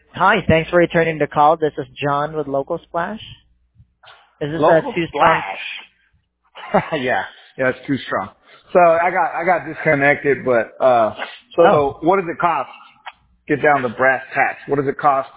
Hi, thanks for returning the call. This is John with Local Splash. Is this Local too strong? splash. Yeah, yeah, it's too strong. So I got disconnected, but Oh, so what does it cost? Get down to brass tacks. What does it cost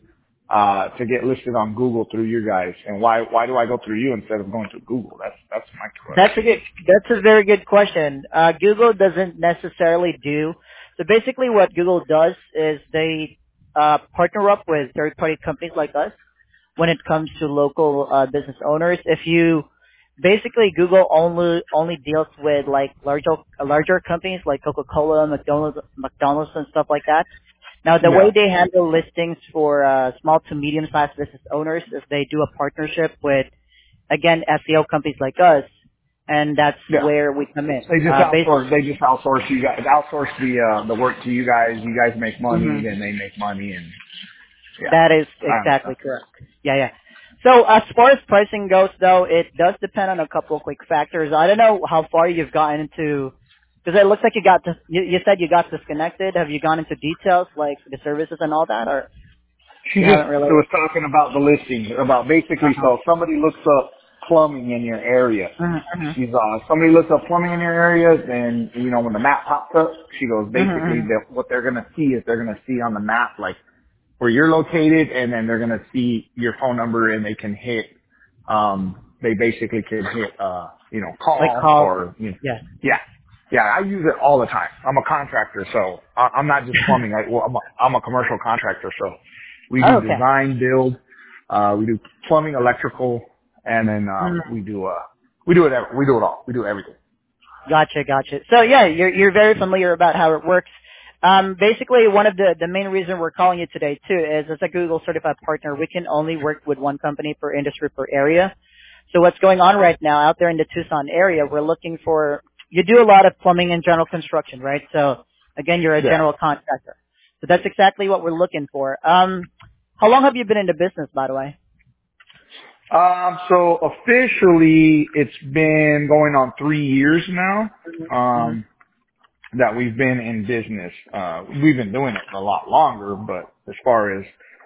to get listed on Google through you guys? And why do I go through you instead of going through Google? That's my that's a question. good. That's a very good question. Google doesn't necessarily do. So basically, what Google does is they partner up with third-party companies like us when it comes to local business owners. If you basically Google only deals with like larger companies like Coca-Cola, McDonald's, and stuff like that. Now, the way Yeah, they handle listings for small to medium-sized business owners is they do a partnership with, again, SEO companies like us, and that's yeah. where we come in. They just Based, outsource. They just outsource you guys. Outsource the work to you guys. You guys make money, mhm. then they make money, and yeah, That is I understand. exactly correct. Yeah, yeah. So as far as pricing goes, though, it does depend on a couple of quick factors. I don't know how far you've gotten into, because it looks like you said you got disconnected. Have you gone into details like the services and all that, or She you just haven't really? was talking about the listing, about basically, Uh-huh. so if somebody looks up plumbing in your area. Mm-hmm. Somebody looks up plumbing in your area, then, when the map pops up, she goes, basically, Mm-hmm. what they're going to see is they're going to see on the map, like, where you're located, and then they're going to see your phone number, and they can hit, they basically can hit, Like call, calls. or, Yeah. yeah. Yeah, I use it all the time. I'm a contractor, so I'm not just plumbing. I'm a commercial contractor, so we do Oh, okay. design, build, we do plumbing, electrical, and then Mm. we do it we do it all. We do everything. Gotcha, gotcha. So yeah, you're very familiar about how it works. Basically, one of the main reason we're calling you today too is as a Google certified partner, we can only work with one company per industry per area. So what's going on right now out there in the Tucson area, we're looking for, you do a lot of plumbing and general construction, right? So again, you're a Yeah. general contractor. So that's exactly what we're looking for. How long have you been in the business, by the way? So officially, it's been going on 3 years now. Mm-hmm. That we've been in business. We've been doing it a lot longer, but as far as,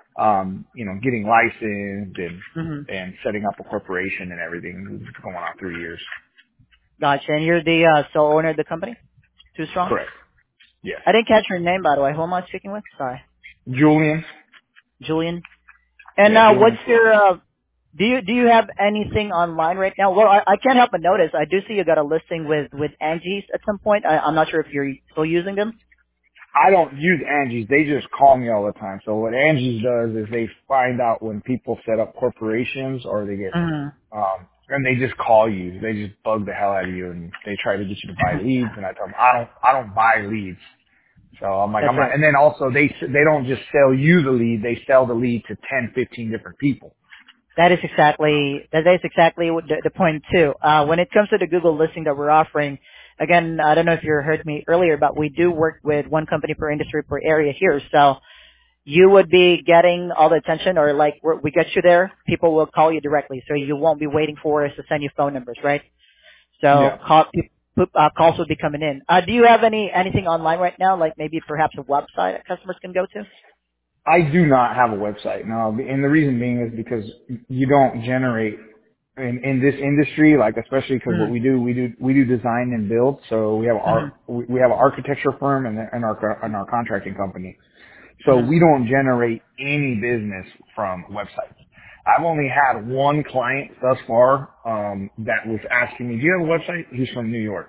getting licensed Mm-hmm. and setting up a corporation and everything, it's going on 3 years. Gotcha. And you're the sole owner of the company? Too strong? Correct. Yes. I didn't catch your name, by the way. Who am I speaking with? Sorry. Julian? Julian. And Yeah, what's Julian Flores. your do you have anything online right now? Well, I can't help but notice I do see you got a listing with Angie's at some point. I'm not sure if you're still using them. I don't use Angie's. They just call me all the time. So what Angie's does is they find out when people set up corporations or they get, Mm. and they just call you. They just bug the hell out of you and they try to get you to buy leads. And I tell them, I don't buy leads. So I'm like, That's I'm not, right. and then also they don't just sell you the lead. They sell the lead to 10, 15 different people. That is exactly what the point too. When it comes to the Google listing that we're offering, again, I don't know if you heard me earlier, but we do work with one company per industry per area here. So you would be getting all the attention, or like we get you there, people will call you directly, so you won't be waiting for us to send you phone numbers, right? So Yeah. calls will be coming in. Do you have anything online right now, like maybe perhaps a website that customers can go to? I do not have a website, no. And the reason being is because you don't generate in this industry, like especially because what Mm. we do design and build. So we have Mm-hmm. we have an architecture firm and our contracting company. So Mm-hmm. we don't generate any business from websites. I've only had one client thus far that was asking me, "Do you have a website?" He's from New York,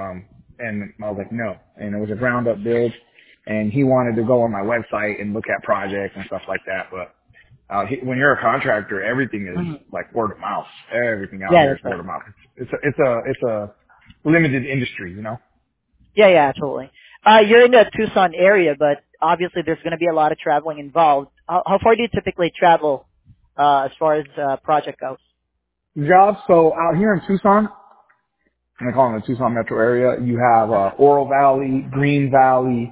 and I was like, "No." And it was a ground up build, and he wanted to go on my website and look at projects and stuff like that. But when you're a contractor, everything is Mm-hmm. like word of mouth. Everything out Yeah, here is that's right. word of mouth. It's a limited industry, you know. Yeah, yeah, totally. You're in the Tucson area, but obviously there's going to be a lot of traveling involved. How far do you typically travel as far as project goes? Jobs. So out here in Tucson, and I call it the Tucson metro area, you have Oro Valley, Green Valley,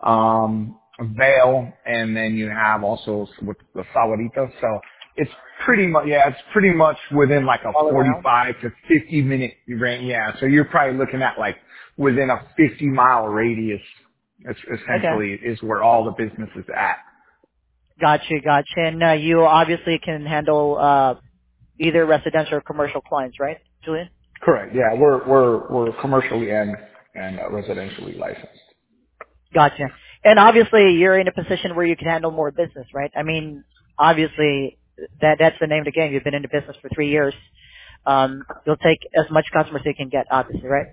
Vale, and then you have also with the Sahuarita. So it's pretty much within like a All around? 45 to 50 minute range. Yeah, so you're probably looking at like within a 50-mile radius. It's Okay. essentially is where all the business is at. Gotcha, gotcha. And you obviously can handle either residential or commercial clients, right, Julian? Correct. Yeah, we're commercially and residentially licensed. Gotcha. And obviously, you're in a position where you can handle more business, right? I mean, obviously, that's the name of the game. You've been in the business for 3 years. You'll take as much customers as you can get, obviously, right?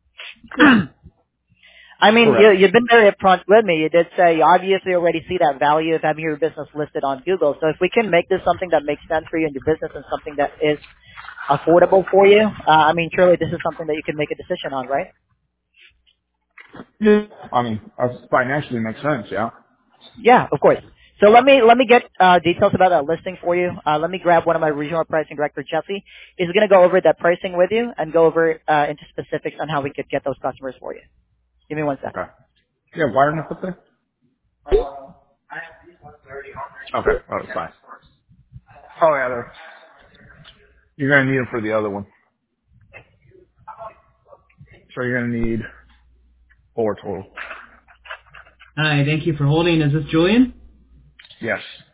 I mean, Correct. you've been very upfront with me. You did say you obviously already see that value of having your business listed on Google. So if we can make this something that makes sense for you in your business and something that is affordable for you, I mean, surely this is something that you can make a decision on, right? Yeah. I mean, financially makes sense. Yeah. Yeah, of course. So let me get details about that listing for you. Let me grab one of my regional pricing director, Jesse. He's going to go over that pricing with you and go over into specifics on how we could get those customers for you. Give me one second. Okay. Yeah, wire enough up there? Okay. Oh, it's fine. Oh yeah, you're gonna need them for the other one. So you're gonna need 4 total. Hi, thank you for holding. Is this Julian? Yes.